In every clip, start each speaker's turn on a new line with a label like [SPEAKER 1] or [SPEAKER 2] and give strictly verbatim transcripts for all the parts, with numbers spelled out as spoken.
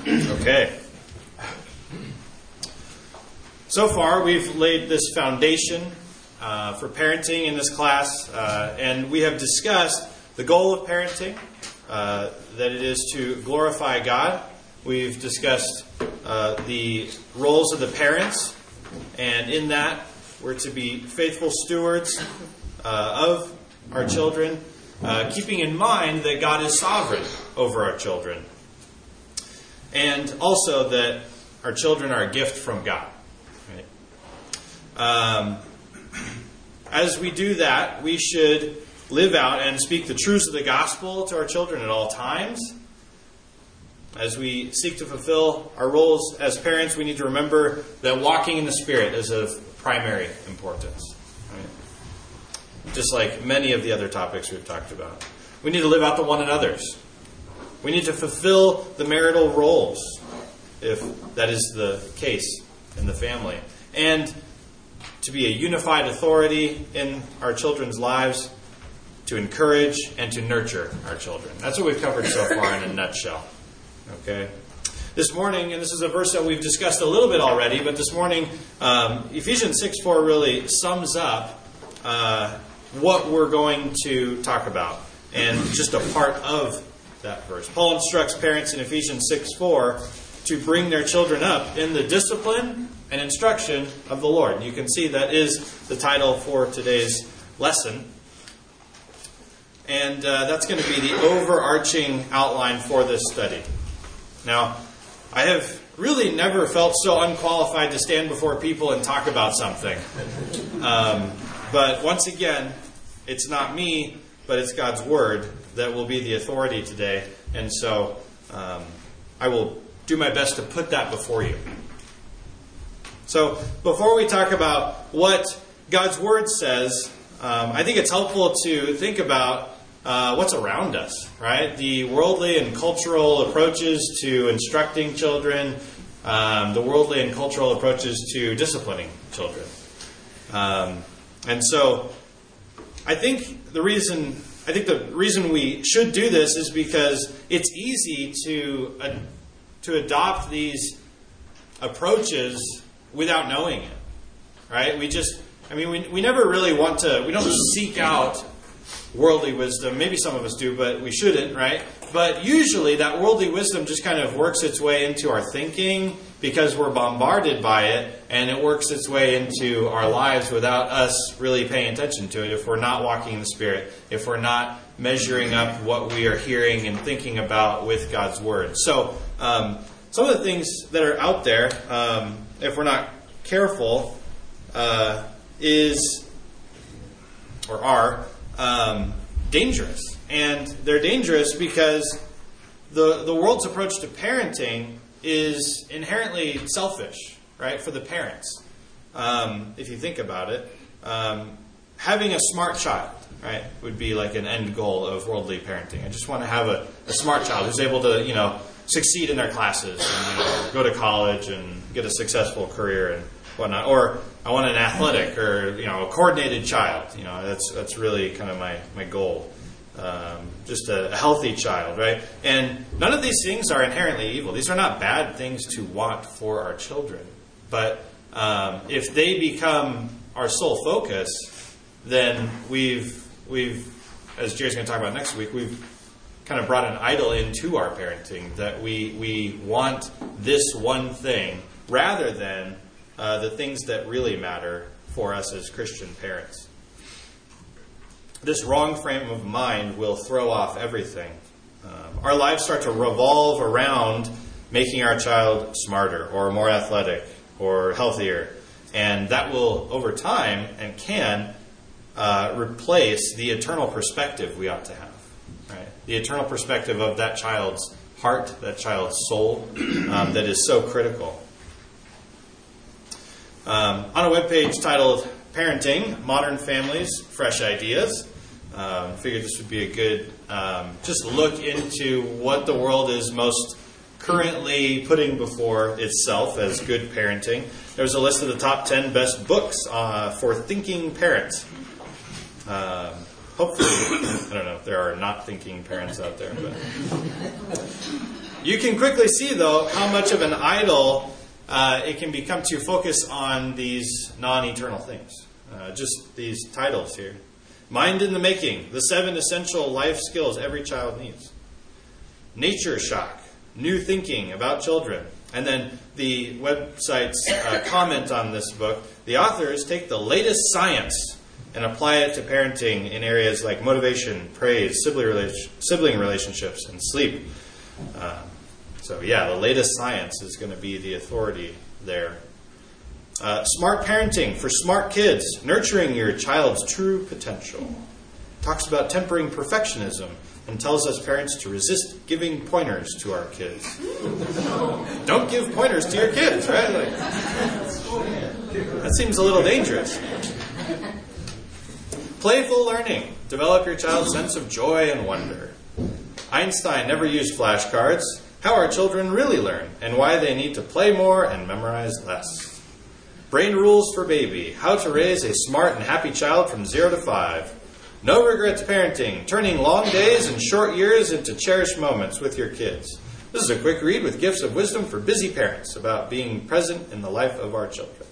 [SPEAKER 1] Okay. So far, we've laid this foundation uh, for parenting in this class, uh, and we have discussed the goal of parenting, uh, that it is to glorify God. We've discussed uh, the roles of the parents, and in that, we're to be faithful stewards uh, of our children, uh, keeping in mind that God is sovereign over our children. And also that our children are a gift from God. Right? Um, as we do that, we should live out and speak the truths of the gospel to our children at all times. As we seek to fulfill our roles as parents, we need to remember that walking in the Spirit is of primary importance. Right? Just like many of the other topics we've talked about. We need to live out to one another's. We need to fulfill the marital roles, if that is the case in the family. And to be a unified authority in our children's lives, to encourage and to nurture our children. That's what we've covered so far in a nutshell. Okay? This morning, and this is a verse that we've discussed a little bit already, but this morning, um, Ephesians six four really sums up uh, what we're going to talk about. And just a part of that verse. Paul instructs parents in Ephesians six four to bring their children up in the discipline and instruction of the Lord. You can see that is the title for today's lesson. And uh, that's going to be the overarching outline for this study. Now, I have really never felt so unqualified to stand before people and talk about something. Um, but once again, it's not me, but it's God's Word that will be the authority today. And so um, I will do my best to put that before you. So before we talk about what God's Word says, um, I think it's helpful to think about uh, what's around us, right? The worldly and cultural approaches to instructing children, um, the worldly and cultural approaches to disciplining children. Um, and so I think the reason... I think the reason we should do this is because it's easy to uh, to adopt these approaches without knowing it, right? We just, I mean, we we never really want to, we don't seek out worldly wisdom. Maybe some of us do, but we shouldn't, right? But usually that worldly wisdom just kind of works its way into our thinking because we're bombarded by it, and it works its way into our lives without us really paying attention to it if we're not walking in the Spirit, if we're not measuring up what we are hearing and thinking about with God's Word. So um, some of the things that are out there, um, if we're not careful, uh, is, or are, um, dangerous. And they're dangerous because the the world's approach to parenting is inherently selfish, right, for the parents. Um, if you think about it, um, having a smart child, right, would be like an end goal of worldly parenting. I just want to have a, a smart child who's able to, you know, succeed in their classes and, you know, go to college and get a successful career and whatnot. Or I want an athletic or, you know, a coordinated child. You know, that's that's really kind of my, my goal. Um, just a, a healthy child, right? And none of these things are inherently evil. These are not bad things to want for our children. But um, if they become our sole focus, then we've, we've, as Jerry's going to talk about next week, we've kind of brought an idol into our parenting, that we, we want this one thing rather than uh, the things that really matter for us as Christian parents. This wrong frame of mind will throw off everything. Um, our lives start to revolve around making our child smarter or more athletic or healthier. And that will, over time, and can uh, replace the eternal perspective we ought to have. Right? The eternal perspective of that child's heart, that child's soul, um, that is so critical. Um, on a webpage titled Parenting, Modern Families, Fresh Ideas, Um, figured this would be a good um, just look into what the world is most currently putting before itself as good parenting. There's a list of the top ten best books uh, for thinking parents. Um, hopefully, I don't know if there are not thinking parents out there, but You can quickly see, though, how much of an idol uh, it can become to focus on these non-eternal things. Uh, just these titles here. Mind in the Making, the seven essential life skills every child needs. Nature Shock, new thinking about children. And then the website's uh, comment on this book, the authors take the latest science and apply it to parenting in areas like motivation, praise, sibling, rela- sibling relationships, and sleep. Um, so yeah, the latest science is going to be the authority there. Uh, smart parenting for smart kids, nurturing your child's true potential. Talks about tempering perfectionism and tells us parents to resist giving pointers to our kids. Don't give pointers to your kids, right? Like, that seems a little dangerous. Playful learning. Develop your child's sense of joy and wonder. Einstein never used flashcards. How our children really learn and why they need to play more and memorize less. Brain rules for baby. How to raise a smart and happy child from zero to five. No regrets parenting. Turning long days and short years into cherished moments with your kids. This is a quick read with gifts of wisdom for busy parents about being present in the life of our children.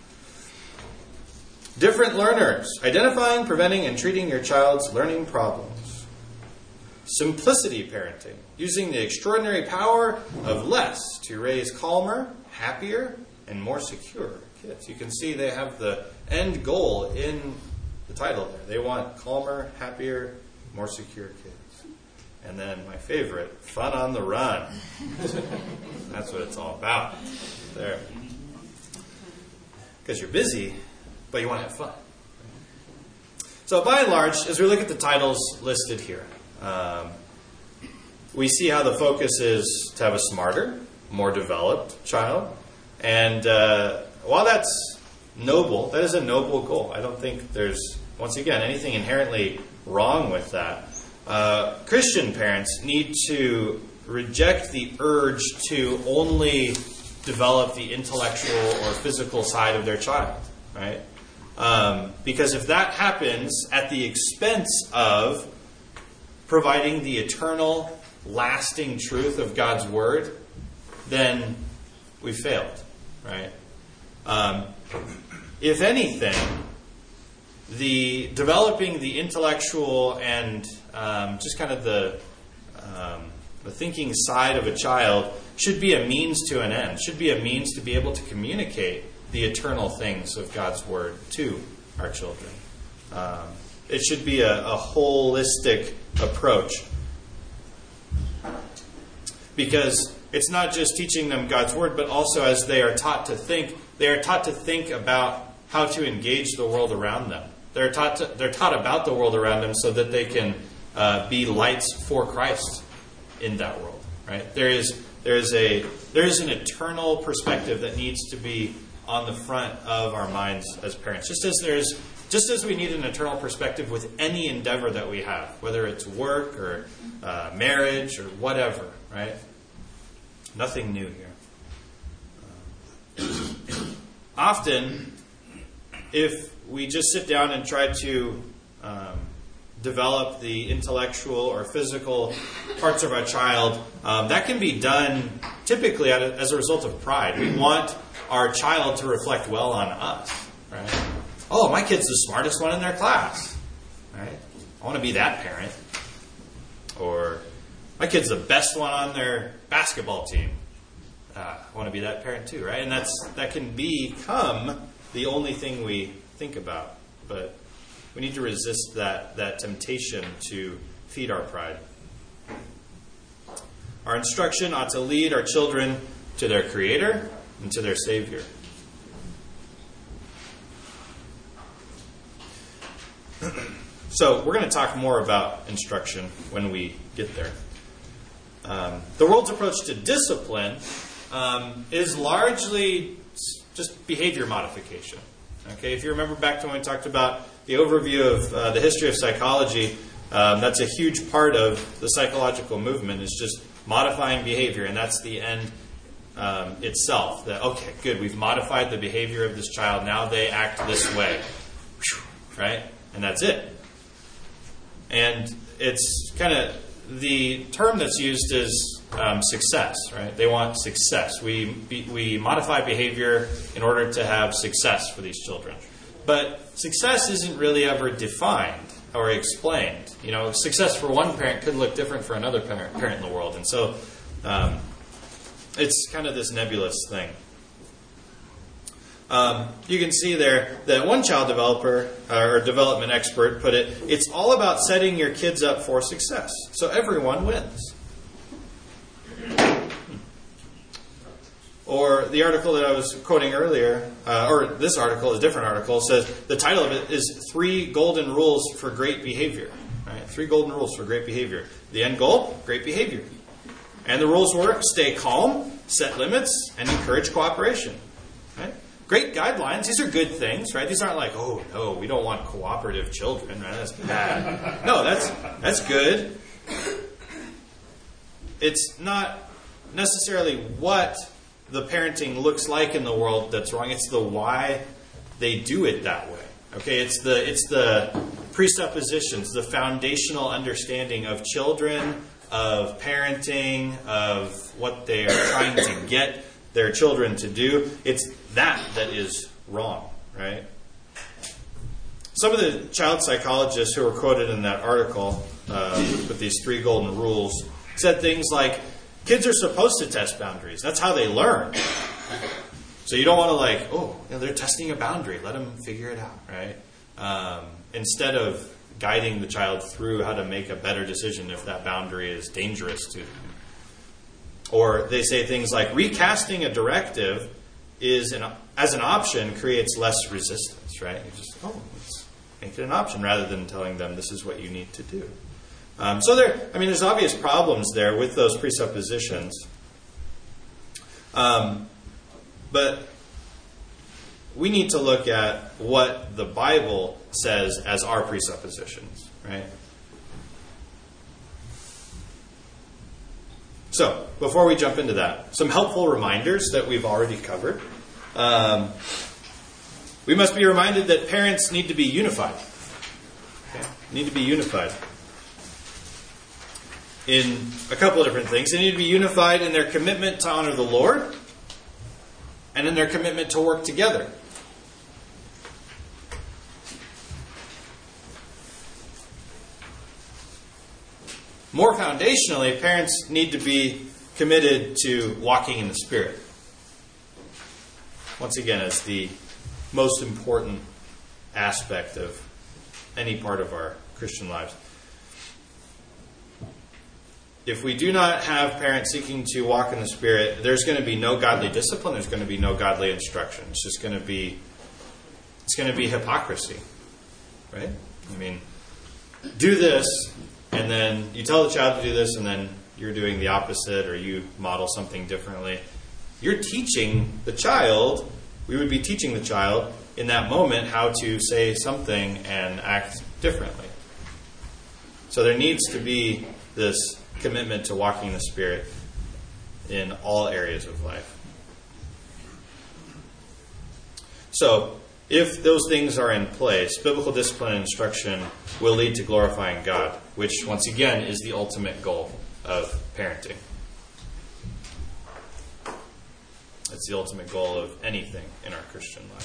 [SPEAKER 1] Different learners. Identifying, preventing, and treating your child's learning problems. Simplicity parenting. Using the extraordinary power of less to raise calmer, happier, and more secure kids. You can see they have the end goal in the title there. They want calmer, happier, more secure kids. And then my favorite, fun on the run. That's what it's all about. There. Because you're busy, but you want to have fun. So by and large, as we look at the titles listed here, um, we see how the focus is to have a smarter, more developed child. And uh, while that's noble, that is a noble goal. I don't think there's, once again, anything inherently wrong with that. Uh, Christian parents need to reject the urge to only develop the intellectual or physical side of their child, right? Um, because if that happens at the expense of providing the eternal, lasting truth of God's Word, then we failed, right? Um, if anything, the developing the intellectual and um, just kind of the um, the thinking side of a child should be a means to an end. Should be a means to be able to communicate the eternal things of God's Word to our children. Um, it should be a, a holistic approach, because it's not just teaching them God's Word, but also as they are taught to think, they are taught to think about how to engage the world around them. They're taught to, they're taught about the world around them so that they can uh, be lights for Christ in that world. Right? There is there is a there is an eternal perspective that needs to be on the front of our minds as parents. Just as there's just as we need an eternal perspective with any endeavor that we have, whether it's work or uh, marriage or whatever. Right? Nothing new here. Uh, often, if we just sit down and try to um, develop the intellectual or physical parts of our child, um, that can be done typically as a result of pride. We want our child to reflect well on us, right? Oh, my kid's the smartest one in their class, right? I want to be that parent. Or my kid's the best one on their basketball team. Uh, I want to be that parent too, right? And that's that can become the only thing we think about. But we need to resist that, that temptation to feed our pride. Our instruction ought to lead our children to their Creator and to their Savior. So we're going to talk more about instruction when we get there. Um, the world's approach to discipline um, is largely just behavior modification. Okay, if you remember back to when we talked about the overview of uh, the history of psychology, um, that's a huge part of the psychological movement, is just modifying behavior, and that's the end um, itself. That, okay, good, we've modified the behavior of this child, now they act this way. Right? And that's it. And it's kind of, the term that's used is um, success, right? They want success. We be, we modify behavior in order to have success for these children. But success isn't really ever defined or explained. You know, success for one parent could look different for another parent, parent in the world. And so um, it's kind of this nebulous thing. Um, you can see there that one child developer uh, or development expert put it, it's all about setting your kids up for success. So everyone wins. Or the article that I was quoting earlier, uh, or this article, a different article, says the title of it is Three Golden Rules for Great Behavior. Right? Three Golden Rules for Great Behavior. The end goal, great behavior. And the rules were stay calm, set limits, and encourage cooperation. Right? Great guidelines. These are good things, right? These aren't like, oh, no, we don't want cooperative children. Right? That's bad. No, that's that's good. It's not necessarily what the parenting looks like in the world that's wrong. It's the why they do it that way. Okay, it's the it's the presuppositions, the foundational understanding of children, of parenting, of what they are trying to get their children to do. It's that that is wrong, right? Some of the child psychologists who were quoted in that article uh, with these three golden rules said things like, kids are supposed to test boundaries. That's how they learn. So you don't want to like, oh, you know, they're testing a boundary. Let them figure it out, right? Um, instead of guiding the child through how to make a better decision if that boundary is dangerous to them. Or they say things like, recasting a directive is an, as an option creates less resistance, right? You just, oh, let's make it an option rather than telling them this is what you need to do. Um, so there, I mean, there's obvious problems there with those presuppositions. Um, but we need to look at what the Bible says as our presuppositions, right? So, before we jump into that, some helpful reminders that we've already covered. Um, we must be reminded that parents need to be unified. Okay? Need to be unified in a couple of different things. They need to be unified in their commitment to honor the Lord and in their commitment to work together. More foundationally, parents need to be committed to walking in the Spirit. Once again, as the most important aspect of any part of our Christian lives. If we do not have parents seeking to walk in the Spirit, there's going to be no godly discipline. There's going to be no godly instruction. It's just going to be, it's going to be hypocrisy, right? I mean, do this, and then you tell the child to do this, and then you're doing the opposite, or you model something differently. You're teaching the child, we would be teaching the child in that moment how to say something and act differently. So there needs to be this commitment to walking in the Spirit in all areas of life. So, if those things are in place, biblical discipline and instruction will lead to glorifying God, which, once again, is the ultimate goal of parenting. It's the ultimate goal of anything in our Christian lives.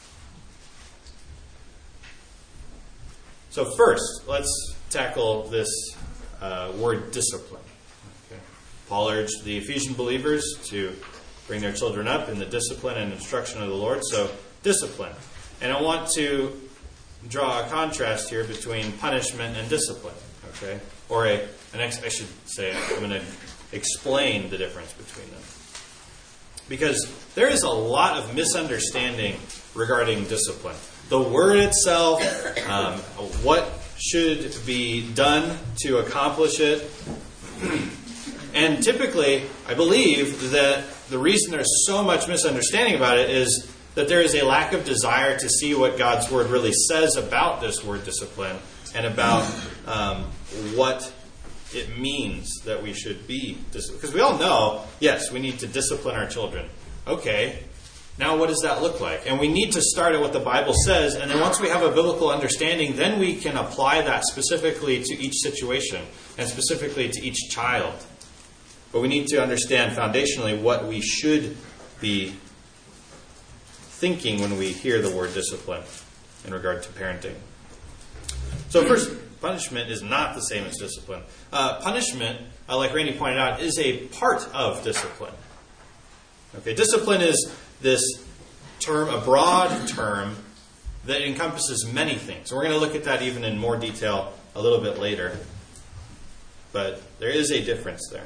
[SPEAKER 1] So first, let's tackle this uh, word discipline. Okay. Paul urged the Ephesian believers to bring their children up in the discipline and instruction of the Lord. So, discipline. And I want to draw a contrast here between punishment and discipline. Okay? Or a, an ex- I should say, I'm going to explain the difference between them. Because there is a lot of misunderstanding regarding discipline. The word itself, um, what should be done to accomplish it. And typically, I believe that the reason there's so much misunderstanding about it is that there is a lack of desire to see what God's Word really says about this word discipline and about um, what it means that we should be disciplined. Because we all know, yes, we need to discipline our children. Okay, now what does that look like? And we need to start at what the Bible says, and then once we have a biblical understanding, then we can apply that specifically to each situation and specifically to each child. But we need to understand foundationally what we should be thinking when we hear the word discipline in regard to parenting. So first, punishment is not the same as discipline. Uh, punishment, uh, like Randy pointed out, is a part of discipline. Okay, discipline is this term, a broad term that encompasses many things. We're going to look at that even in more detail a little bit later. But there is a difference there.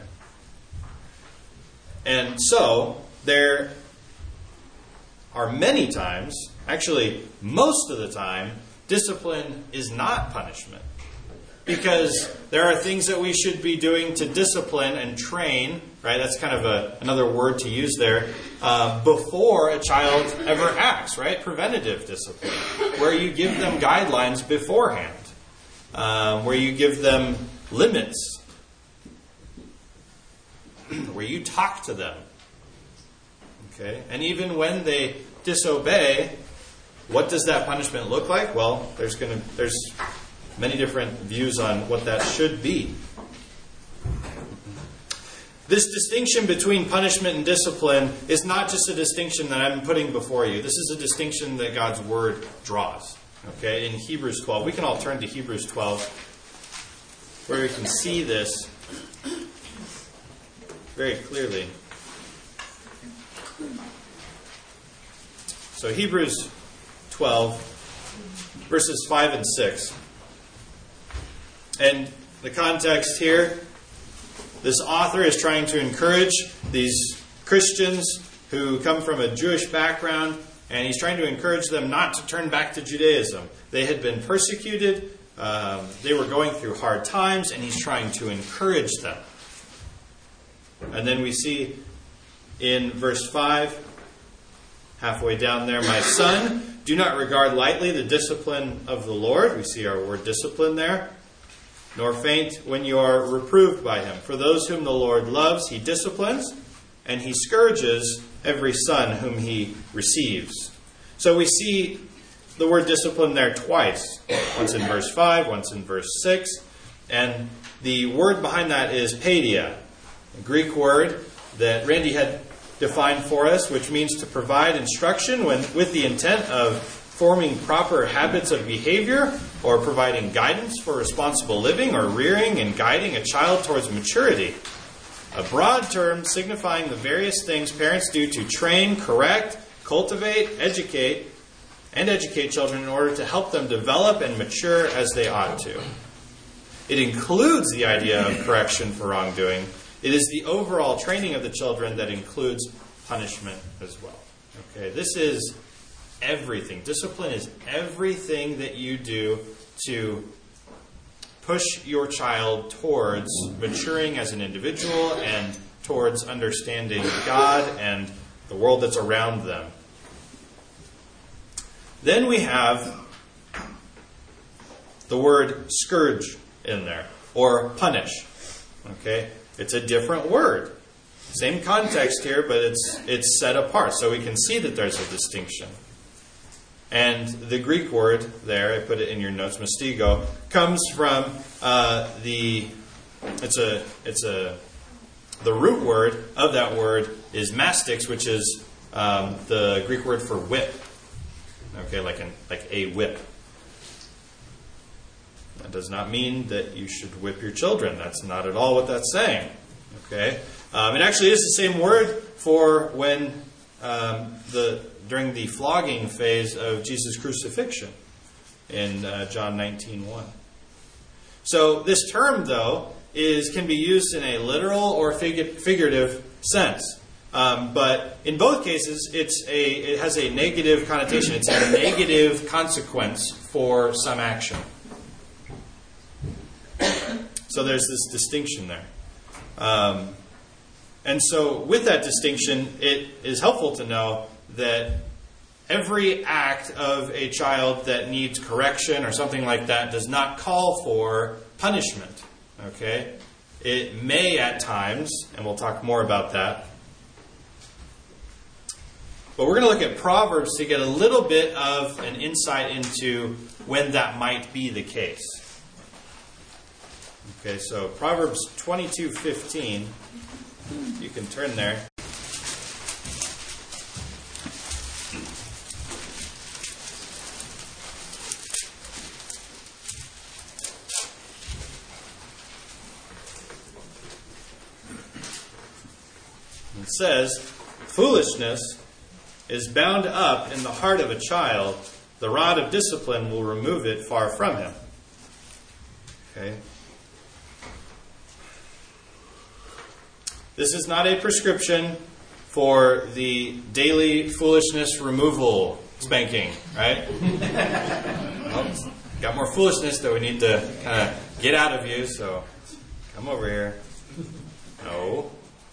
[SPEAKER 1] And so, there are many times, actually most of the time, discipline is not punishment. Because there are things that we should be doing to discipline and train, right? That's kind of a, another word to use there, uh, before a child ever acts, right? Preventative discipline, where you give them guidelines beforehand, um, where you give them limits, where you talk to them. Okay? And even when they disobey, what does that punishment look like? Well, there's going to there's many different views on what that should be. This distinction between punishment and discipline is not just a distinction that I'm putting before you. This is a distinction that God's Word draws. Okay? In Hebrews twelve. We can all turn to Hebrews twelve, where we can see this very clearly. So Hebrews twelve, verses five and six. And the context here, this author is trying to encourage these Christians who come from a Jewish background, and he's trying to encourage them not to turn back to Judaism. They had been persecuted, um, they were going through hard times, and he's trying to encourage them. And then we see in verse five, halfway down there, my son, do not regard lightly the discipline of the Lord. We see our word discipline there. Nor faint when you are reproved by him. For those whom the Lord loves, he disciplines, and he scourges every son whom he receives. So we see the word discipline there twice. Once in verse five, once in verse six. And the word behind that is paideia, a Greek word that Randy had defined for us, which means to provide instruction when, with the intent of forming proper habits of behavior, or providing guidance for responsible living, or rearing and guiding a child towards maturity. A broad term signifying the various things parents do to train, correct, cultivate, educate, and educate children in order to help them develop and mature as they ought to. It includes the idea of correction for wrongdoing. It is the overall training of the children that includes punishment as well. Okay, this is everything. Discipline is everything that you do to push your child towards maturing as an individual and towards understanding God and the world that's around them. Then we have the word scourge in there, or punish. Okay? It's a different word. Same context here, but it's it's set apart, so we can see that there's a distinction. And the Greek word there, I put it in your notes, mastigo, comes from uh, the it's a it's a the root word of that word is mastix, which is um, the Greek word for whip. Okay, like an like a whip. That does not mean that you should whip your children. That's not at all what that's saying. Okay, um, it actually is the same word for when um, the during the flogging phase of Jesus' crucifixion in uh, John nineteen one. So this term, though, is can be used in a literal or figu- figurative sense. Um, but in both cases, it's a it has a negative connotation. It's a negative consequence for some action. So there's this distinction there. Um, and so with that distinction, it is helpful to know that every act of a child that needs correction or something like that does not call for punishment. Okay? It may at times, and we'll talk more about that. But we're going to look at Proverbs to get a little bit of an insight into when that might be the case. Okay, so Proverbs twenty-two fifteen. You can turn there. It says, foolishness is bound up in the heart of a child. The rod of discipline will remove it far from him. Okay. This is not a prescription for the daily foolishness removal spanking, right? Well, got more foolishness that we need to kind of get out of you, so come over here. No.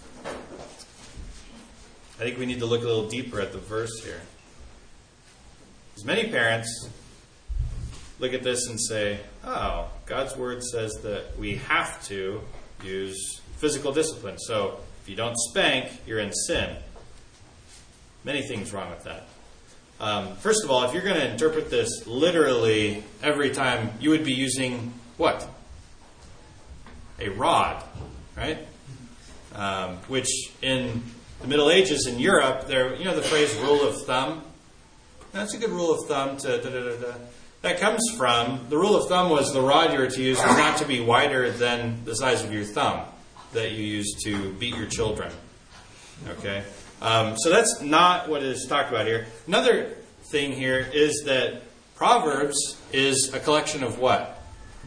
[SPEAKER 1] I think we need to look a little deeper at the verse here. As many parents look at this and say, oh, God's word says that we have to use physical discipline. So if you don't spank, you're in sin. Many things wrong with that. Um, first of all, if you're going to interpret this literally every time, you would be using what? A rod, right? Um, which in the Middle Ages in Europe, there, you know the phrase rule of thumb? That's a good rule of thumb to da, da, da, da. That comes from, the rule of thumb was the rod you were to use was not to be wider than the size of your thumb that you use to beat your children. Okay? Um, so that's not what is talked about here. Another thing here is that Proverbs is a collection of what?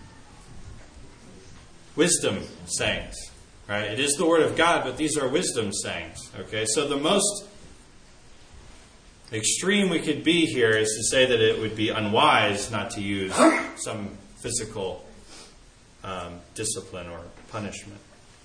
[SPEAKER 1] Wisdom sayings. Right? It is the Word of God, but these are wisdom sayings. Okay? So the most extreme we could be here is to say that it would be unwise not to use some physical um, discipline or punishment.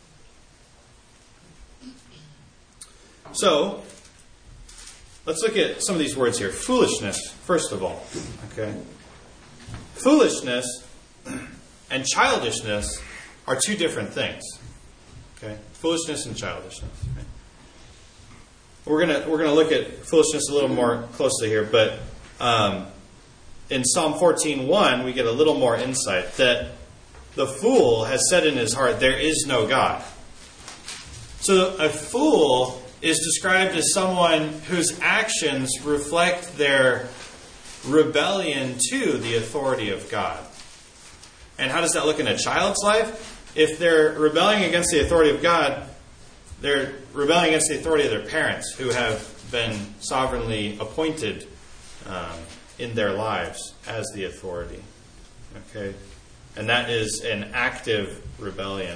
[SPEAKER 1] So, let's look at some of these words here. Foolishness, first of all. Okay? Foolishness and childishness are two different things. Okay, foolishness and childishness. Right? We're gonna we're gonna look at foolishness a little more closely here, but um, in Psalm fourteen one we get a little more insight that the fool has said in his heart, "There is no God." So a fool is described as someone whose actions reflect their rebellion to the authority of God. And how does that look in a child's life? If they're rebelling against the authority of God, they're rebelling against the authority of their parents, who have been sovereignly appointed um, in their lives as the authority. Okay? And that is an active rebellion.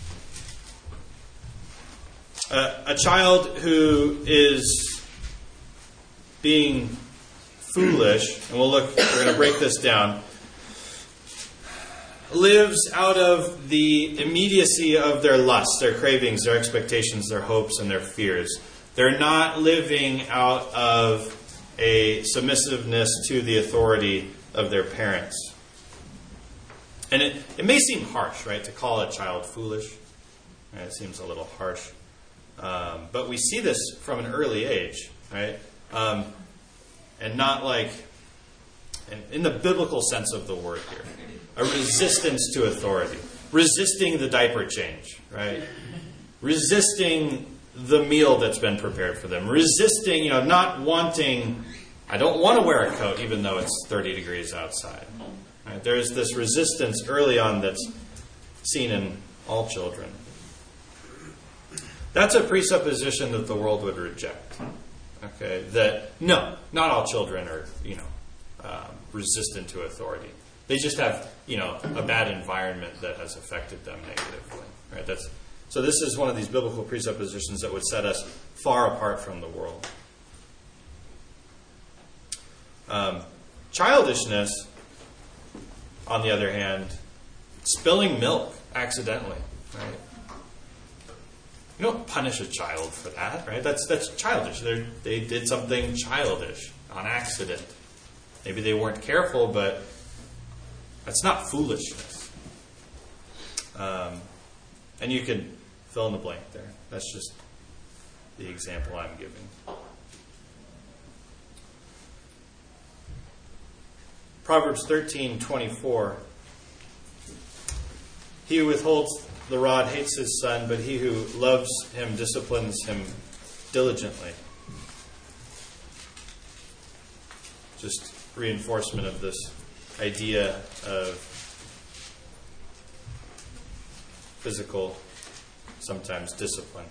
[SPEAKER 1] Uh, a child who is being foolish, and we'll look, we're going to break this down, lives out of the immediacy of their lusts, their cravings, their expectations, their hopes, and their fears. They're not living out of a submissiveness to the authority of their parents. And it, it may seem harsh, right, to call a child foolish. Right, it seems a little harsh. Um, but we see this from an early age, right? Um, and not like, in, in the biblical sense of the word here. A resistance to authority. Resisting the diaper change, right? Resisting the meal that's been prepared for them. Resisting, you know, not wanting, I don't want to wear a coat even though it's thirty degrees outside. Right? There's this resistance early on that's seen in all children. That's a presupposition that the world would reject. Okay? That, no, not all children are, you know, um, resistant to authority. They just have, you know, a bad environment that has affected them negatively. Right? That's so. This is one of these biblical presuppositions that would set us far apart from the world. Um, childishness, on the other hand, spilling milk accidentally. Right? You don't punish a child for that, right? That's that's childish. They they did something childish on accident. Maybe they weren't careful, but that's not foolishness. Um, and you can fill in the blank there. That's just the example I'm giving. Proverbs thirteen twenty-four. He who withholds the rod hates his son, but he who loves him disciplines him diligently. Just reinforcement of this idea of physical, sometimes discipline.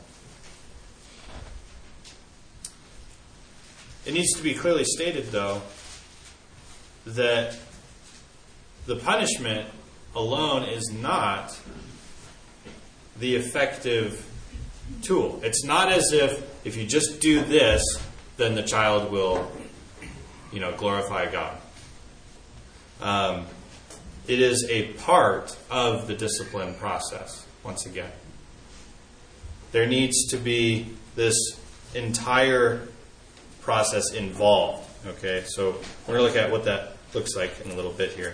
[SPEAKER 1] It needs to be clearly stated, though, that the punishment alone is not the effective tool. It's not as if if you just do this, then the child will, you know, glorify God. Um, it is a part of the discipline process, once again. There needs to be this entire process involved. Okay, so we're going to look at what that looks like in a little bit here.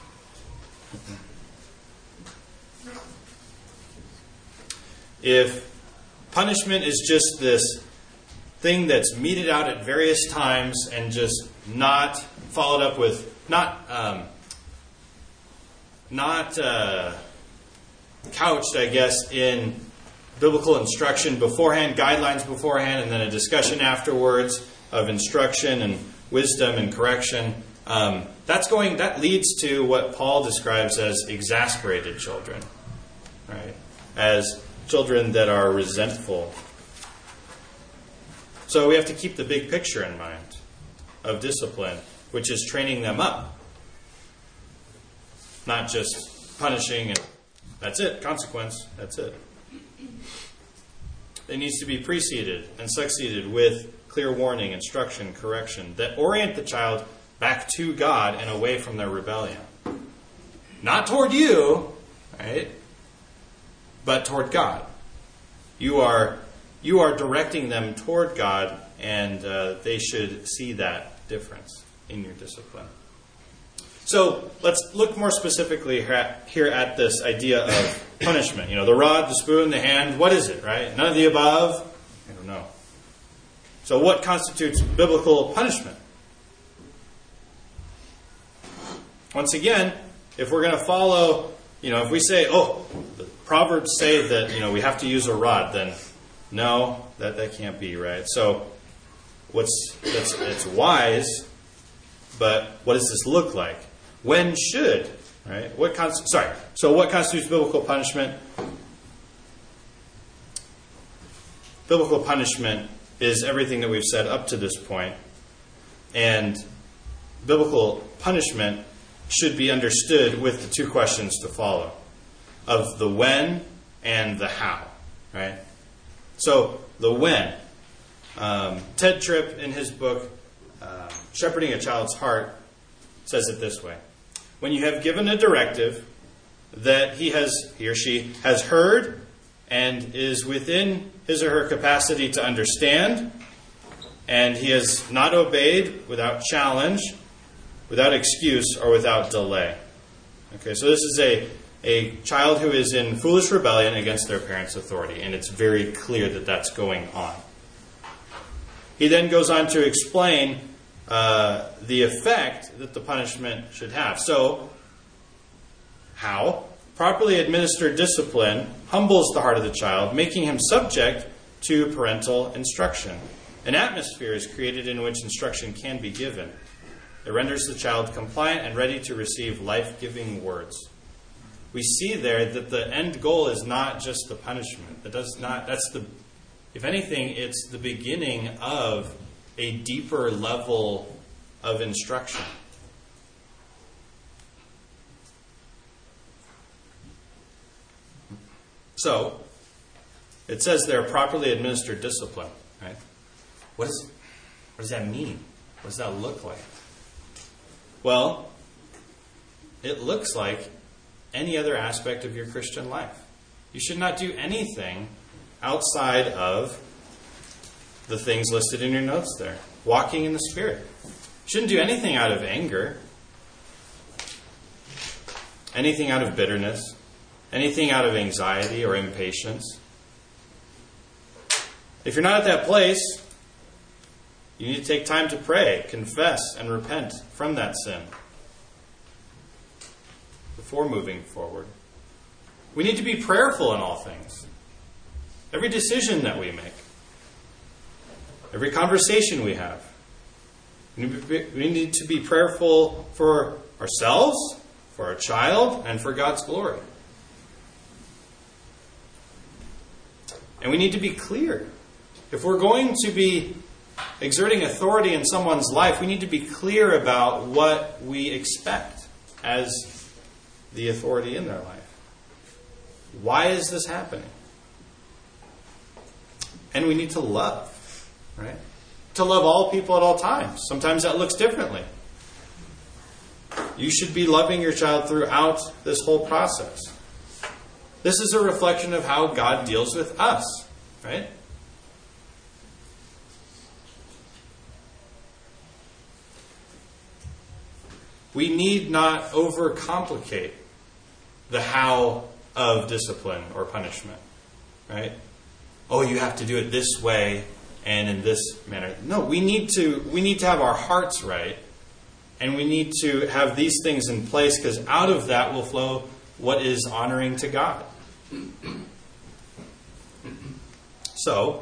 [SPEAKER 1] If punishment is just this thing that's meted out at various times and just not followed up with, not um, not uh, couched, I guess, in biblical instruction beforehand, guidelines beforehand, and then a discussion afterwards of instruction and wisdom and correction, um, that's going. That leads to what Paul describes as exasperated children, right? As children that are resentful. So we have to keep the big picture in mind of discipline, which is training them up. Not just punishing and that's it, consequence, that's it. It needs to be preceded and succeeded with clear warning, instruction, correction that orient the child back to God and away from their rebellion. Not toward you, right? But toward God. You are you are directing them toward God, and uh, they should see that difference in your discipline. So let's look more specifically here at this idea of punishment. You know, the rod, the spoon, the hand. What is it, right? None of the above? I don't know. So what constitutes biblical punishment? Once again, if we're going to follow, you know, if we say, oh, the Proverbs say that, you know, we have to use a rod, then no, that, that can't be, right? So what's that's it's wise, but what does this look like? When should, right? What const- sorry. So what constitutes biblical punishment? Biblical punishment is everything that we've said up to this point, and biblical punishment should be understood with the two questions to follow of the when and the how, right? So the when. Um, Ted Tripp, in his book, uh, Shepherding a Child's Heart, says it this way. When you have given a directive that he has, he or she has heard and is within his or her capacity to understand, and he has not obeyed without challenge, without excuse, or without delay. Okay, so this is a, a child who is in foolish rebellion against their parents' authority, and it's very clear that that's going on. He then goes on to explain uh, the effect that the punishment should have. So, how? Properly administered discipline humbles the heart of the child, making him subject to parental instruction. An atmosphere is created in which instruction can be given. It renders the child compliant and ready to receive life-giving words. We see there that the end goal is not just the punishment. It does not. That's the. If anything, it's the beginning of a deeper level of instruction. So, it says there, properly administered discipline. Right? What, is, what does that mean? What does that look like? Well, it looks like any other aspect of your Christian life. You should not do anything outside of the things listed in your notes there. Walking in the Spirit. You shouldn't do anything out of anger. Anything out of bitterness. Anything out of anxiety or impatience. If you're not at that place, you need to take time to pray, confess, and repent from that sin before moving forward. We need to be prayerful in all things. Every decision that we make. Every conversation we have. We need to be prayerful for ourselves, for our child, and for God's glory. And we need to be clear. If we're going to be exerting authority in someone's life, we need to be clear about what we expect as the authority in their life. Why is this happening? And we need to love, right? To love all people at all times. Sometimes that looks differently. You should be loving your child throughout this whole process. This is a reflection of how God deals with us, right? We need not overcomplicate the how of discipline or punishment, right? Oh, you have to do it this way and in this manner. No, we need to we need to have our hearts right, and we need to have these things in place, because out of that will flow what is honoring to God. So,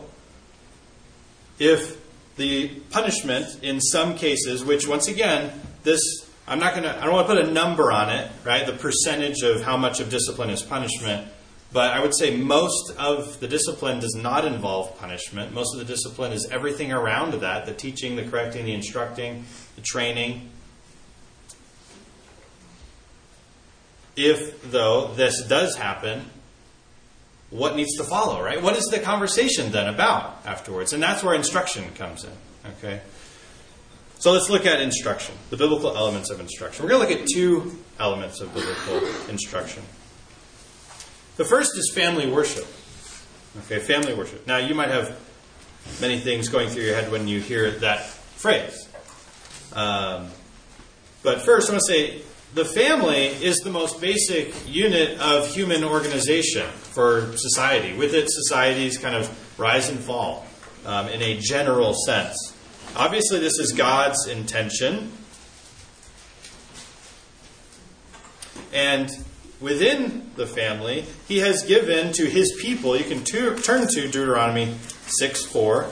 [SPEAKER 1] if the punishment in some cases, which once again, this I'm not gonna I don't want to put a number on it, right? The percentage of how much of discipline is punishment. But I would say most of the discipline does not involve punishment. Most of the discipline is everything around that, the teaching, the correcting, the instructing, the training. If, though, this does happen, what needs to follow, right? What is the conversation then about afterwards? And that's where instruction comes in, okay? So let's look at instruction, the biblical elements of instruction. We're going to look at two elements of biblical instruction. The first is family worship. Okay, family worship. Now, you might have many things going through your head when you hear that phrase. Um, but first, I want to say the family is the most basic unit of human organization for society. With it, societies kind of rise and fall um, in a general sense. Obviously, this is God's intention. And within the family, He has given to His people, you can tu- turn to Deuteronomy six four.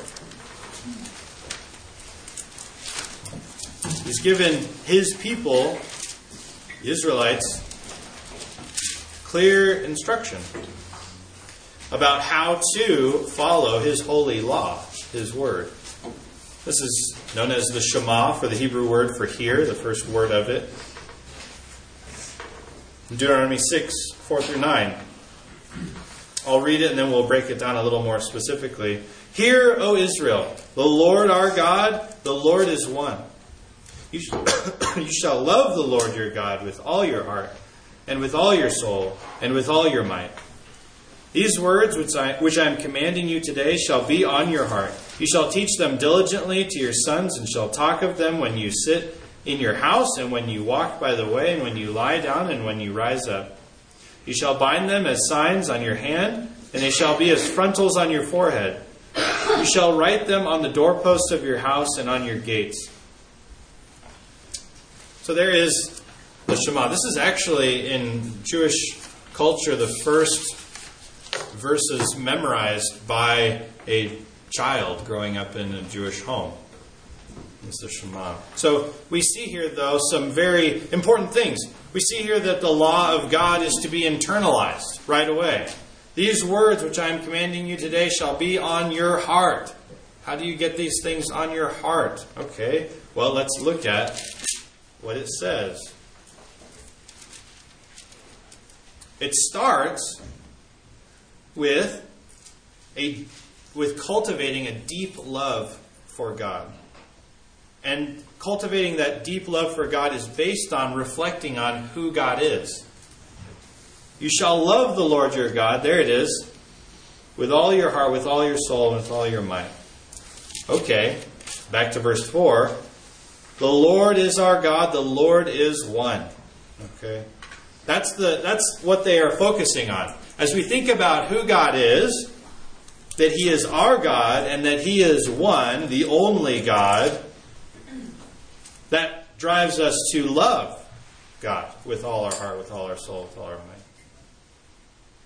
[SPEAKER 1] He's given His people, the Israelites, clear instruction about how to follow His holy law, His word. This is known as the Shema, for the Hebrew word for hear, the first word of it. Deuteronomy six, four through nine. I'll read it and then we'll break it down a little more specifically. Hear, O Israel, the Lord our God, the Lord is one. You, sh- you shall love the Lord your God with all your heart, and with all your soul, and with all your might. These words which I, which I am commanding you today shall be on your heart. You shall teach them diligently to your sons, and shall talk of them when you sit in your house, and when you walk by the way, and when you lie down, and when you rise up. You shall bind them as signs on your hand, and they shall be as frontals on your forehead. You shall write them on the doorposts of your house and on your gates. So there is the Shema. This is actually, in Jewish culture, the first verses memorized by a child growing up in a Jewish home. It's the Shema. So we see here, though, some very important things. We see here that the law of God is to be internalized right away. These words which I am commanding you today shall be on your heart. How do you get these things on your heart? Okay, well, let's look at what it says. It starts with a with cultivating a deep love for God. And cultivating that deep love for God is based on reflecting on who God is. You shall love the Lord your God, there it is, with all your heart, with all your soul, and with all your might. Okay, back to verse four. The Lord is our God, the Lord is one. Okay, that's the that's what they are focusing on. As we think about who God is, that He is our God, and that He is one, the only God, that drives us to love God with all our heart, with all our soul, with all our might.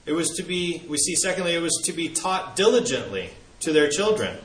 [SPEAKER 1] It was to be, we see secondly, it was to be taught diligently to their children.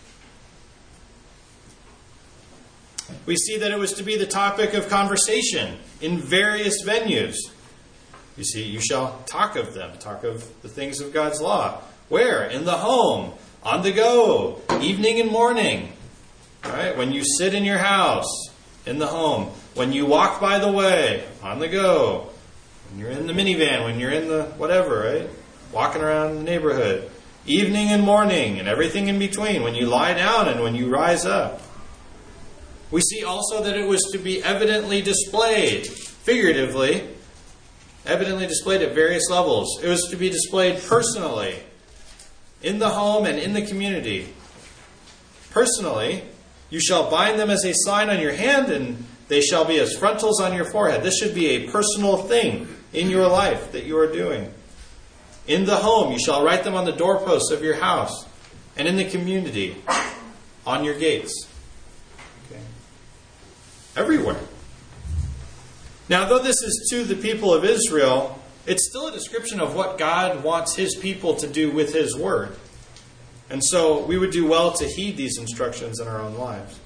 [SPEAKER 1] We see that it was to be the topic of conversation in various venues. You see, you shall talk of them, talk of the things of God's law. Where? In the home, on the go, evening and morning. All right? When you sit in your house, in the home. When you walk by the way, on the go. When you're in the minivan, when you're in the whatever, right? Walking around the neighborhood. Evening and morning and everything in between. When you lie down and when you rise up. We see also that it was to be evidently displayed, figuratively, evidently displayed at various levels. It was to be displayed personally, in the home and in the community. Personally, you shall bind them as a sign on your hand, and they shall be as frontals on your forehead. This should be a personal thing in your life that you are doing. In the home, you shall write them on the doorposts of your house, and in the community, on your gates. Okay. Everywhere. Now, though this is to the people of Israel, it's still a description of what God wants His people to do with His Word. And so we would do well to heed these instructions in our own lives.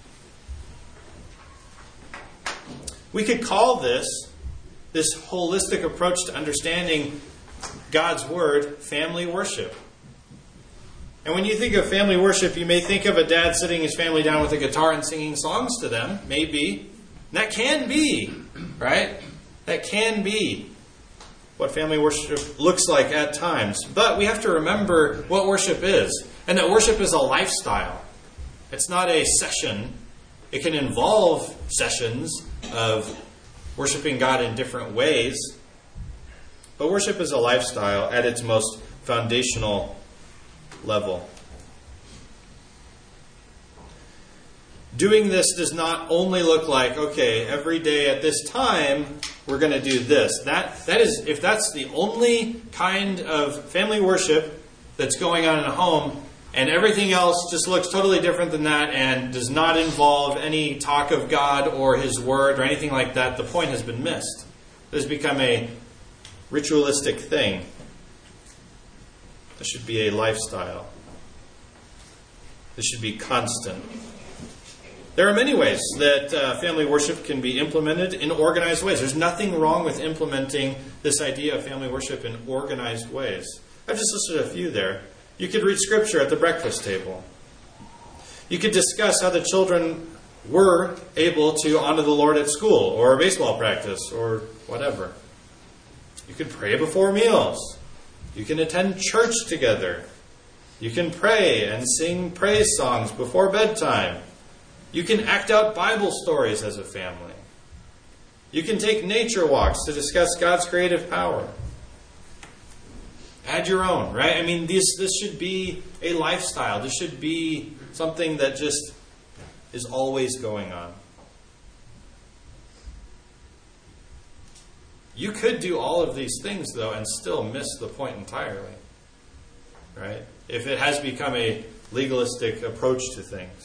[SPEAKER 1] We could call this, this holistic approach to understanding God's Word, family worship. And when you think of family worship, you may think of a dad sitting his family down with a guitar and singing songs to them. Maybe. And that can be, right? That can be what family worship looks like at times. But we have to remember what worship is. And that worship is a lifestyle. It's not a session. It can involve sessions of worshiping God in different ways. But worship is a lifestyle at its most foundational level. Doing this does not only look like, okay, every day at this time, we're going to do this. That that is, if that's the only kind of family worship that's going on in a home, and everything else just looks totally different than that and does not involve any talk of God or His Word or anything like that, the point has been missed. It has become a ritualistic thing. This should be a lifestyle. This should be constant. There are many ways that uh, family worship can be implemented in organized ways. There's nothing wrong with implementing this idea of family worship in organized ways. I've just listed a few there. You could read Scripture at the breakfast table. You could discuss how the children were able to honor the Lord at school or baseball practice or whatever. You could pray before meals. You can attend church together. You can pray and sing praise songs before bedtime. You can act out Bible stories as a family. You can take nature walks to discuss God's creative power. Add your own, right? I mean, this, this should be a lifestyle. This should be something that just is always going on. You could do all of these things, though, and still miss the point entirely, right? If it has become a legalistic approach to things.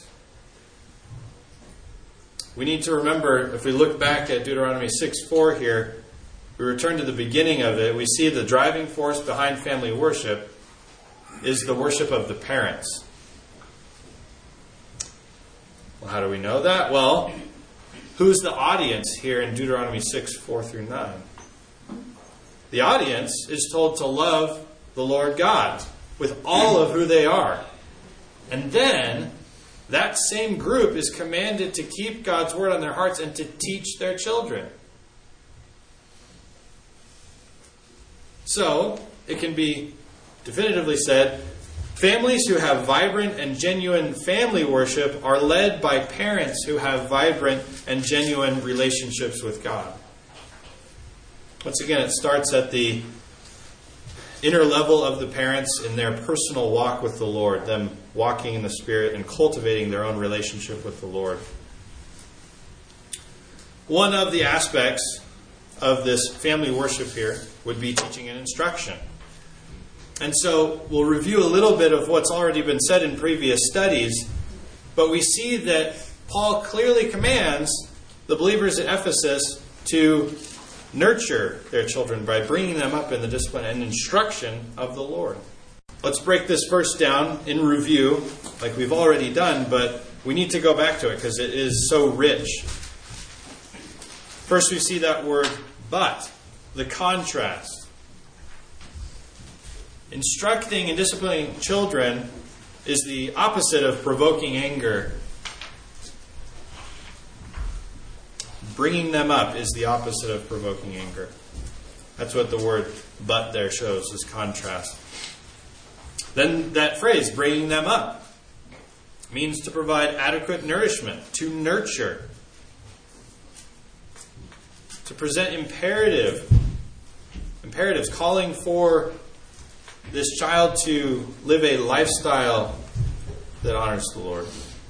[SPEAKER 1] We need to remember, if we look back at Deuteronomy six four here, we return to the beginning of it, we see the driving force behind family worship is the worship of the parents. Well, how do we know that? Well, who's the audience here in Deuteronomy six four through nine? The audience is told to love the Lord God with all of who they are. And then that same group is commanded to keep God's word on their hearts and to teach their children. So, it can be definitively said, families who have vibrant and genuine family worship are led by parents who have vibrant and genuine relationships with God. Once again, it starts at the inner level of the parents in their personal walk with the Lord, them walking in the Spirit and cultivating their own relationship with the Lord. One of the aspects of this family worship here would be teaching and instruction. And so we'll review a little bit of what's already been said in previous studies, but we see that Paul clearly commands the believers at Ephesus to nurture their children by bringing them up in the discipline and instruction of the Lord. Let's break this verse down in review, like we've already done, but we need to go back to it because it is so rich. First we see that word, but, the contrast. Instructing and disciplining children is the opposite of provoking anger. Bringing them up is the opposite of provoking anger. That's what the word but there shows, is contrast. Then that phrase, bringing them up, means to provide adequate nourishment, to nurture, to present imperative, imperatives, calling for this child to live a lifestyle that honors the Lord.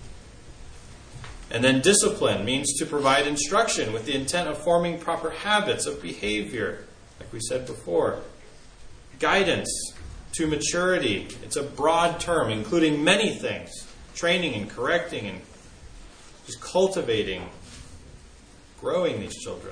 [SPEAKER 1] And then discipline means to provide instruction with the intent of forming proper habits of behavior, like we said before. Guidance to maturity. It's a broad term, including many things. Training and correcting and just cultivating, growing these children.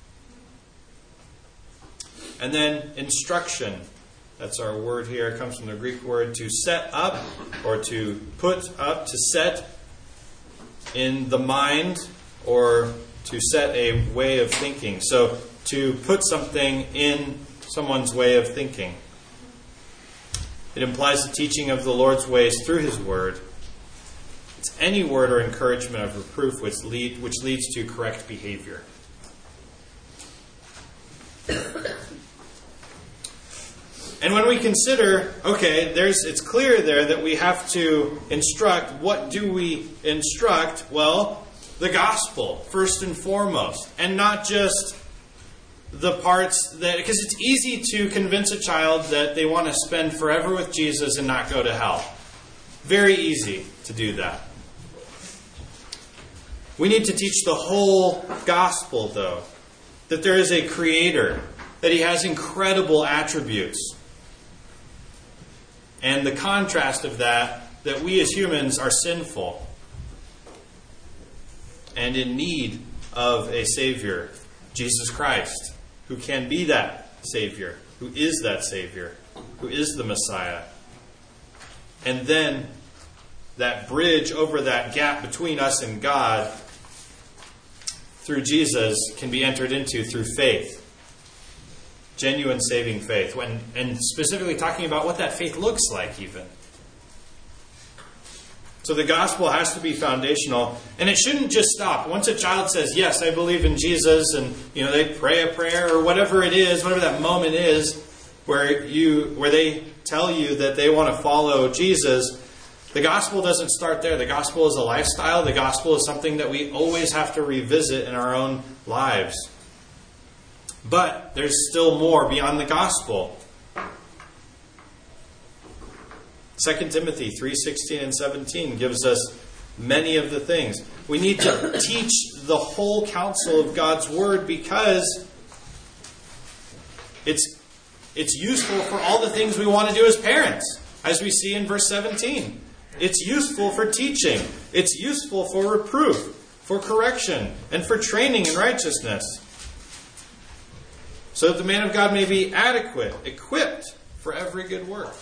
[SPEAKER 1] And then instruction. That's our word here. It comes from the Greek word to set up, or to put up, to set in the mind, or to set a way of thinking. So to put something in someone's way of thinking. It implies the teaching of the Lord's ways through His Word. It's any word or encouragement of reproof which, lead, which leads to correct behavior. And when we consider, okay, there's it's clear there that we have to instruct. What do we instruct? Well, the gospel, first and foremost. And not just the parts that... Because it's easy to convince a child that they want to spend forever with Jesus and not go to hell. Very easy to do that. We need to teach the whole gospel, though. That there is a creator. That He has incredible attributes. And the contrast of that, that we as humans are sinful and in need of a Savior, Jesus Christ, who can be that Savior, who is that Savior, who is the Messiah. And then that bridge over that gap between us and God through Jesus can be entered into through faith. Genuine saving faith. When, and specifically talking about what that faith looks like even. So the gospel has to be foundational. And it shouldn't just stop. Once a child says, yes, I believe in Jesus, and you know they pray a prayer or whatever it is, whatever that moment is, where you where they tell you that they want to follow Jesus, the gospel doesn't start there. The gospel is a lifestyle. The gospel is something that we always have to revisit in our own lives. But there's still more beyond the gospel. Second Timothy three sixteen and seventeen gives us many of the things. We need to teach the whole counsel of God's Word because it's, it's useful for all the things we want to do as parents, as we see in verse seventeen. It's useful for teaching. It's useful for reproof, for correction, and for training in righteousness. So that the man of God may be adequate, equipped for every good work.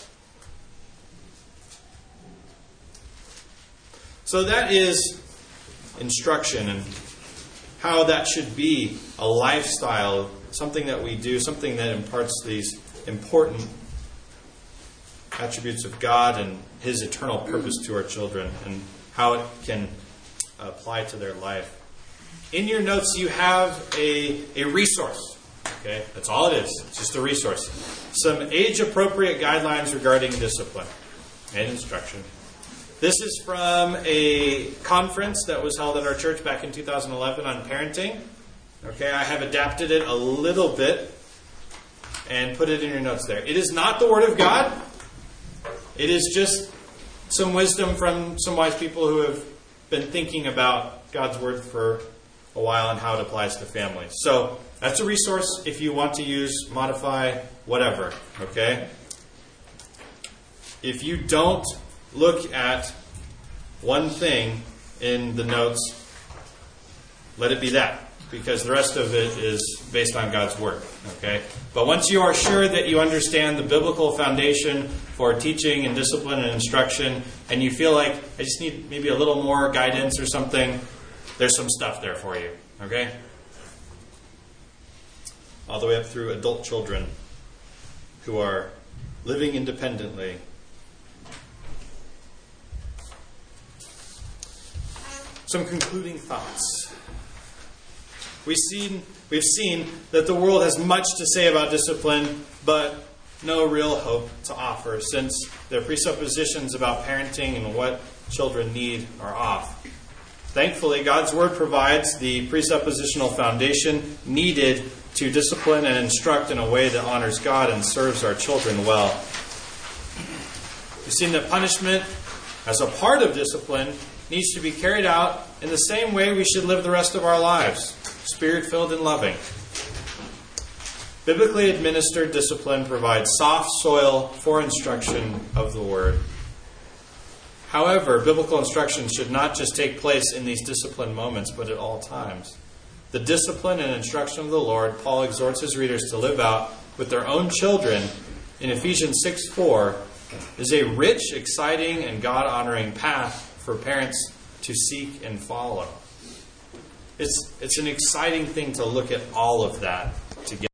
[SPEAKER 1] So that is instruction and how that should be a lifestyle, something that we do, something that imparts these important attributes of God and His eternal purpose to our children and how it can apply to their life. In your notes you have a, a resource. Okay, that's all it is. It's just a resource. Some age-appropriate guidelines regarding discipline and instruction. This is from a conference that was held at our church back in two thousand eleven on parenting. Okay, I have adapted it a little bit and put it in your notes there. It is not the Word of God. It is just some wisdom from some wise people who have been thinking about God's Word for a while and how it applies to families. So that's a resource if you want to use, modify, whatever. Okay? If you don't look at one thing in the notes, let it be that. because the rest of it is based on God's Word. Okay? But once you are sure that you understand the biblical foundation for teaching and discipline and instruction, and you feel like, I just need maybe a little more guidance or something, there's some stuff there for you. Okay? All the way up through adult children who are living independently. Some concluding thoughts. We've seen, we've seen that the world has much to say about discipline, but no real hope to offer, since their presuppositions about parenting and what children need are off. Thankfully, God's Word provides the presuppositional foundation needed to discipline and instruct in a way that honors God and serves our children well. We've seen that punishment, as a part of discipline, needs to be carried out in the same way we should live the rest of our lives, Spirit-filled and loving. Biblically administered discipline provides soft soil for instruction of the Word. However, biblical instruction should not just take place in these discipline moments, but at all times. The discipline and instruction of the Lord, Paul exhorts his readers to live out with their own children in Ephesians six four, is a rich, exciting, and God-honoring path for parents to seek and follow. It's, it's an exciting thing to look at all of that together.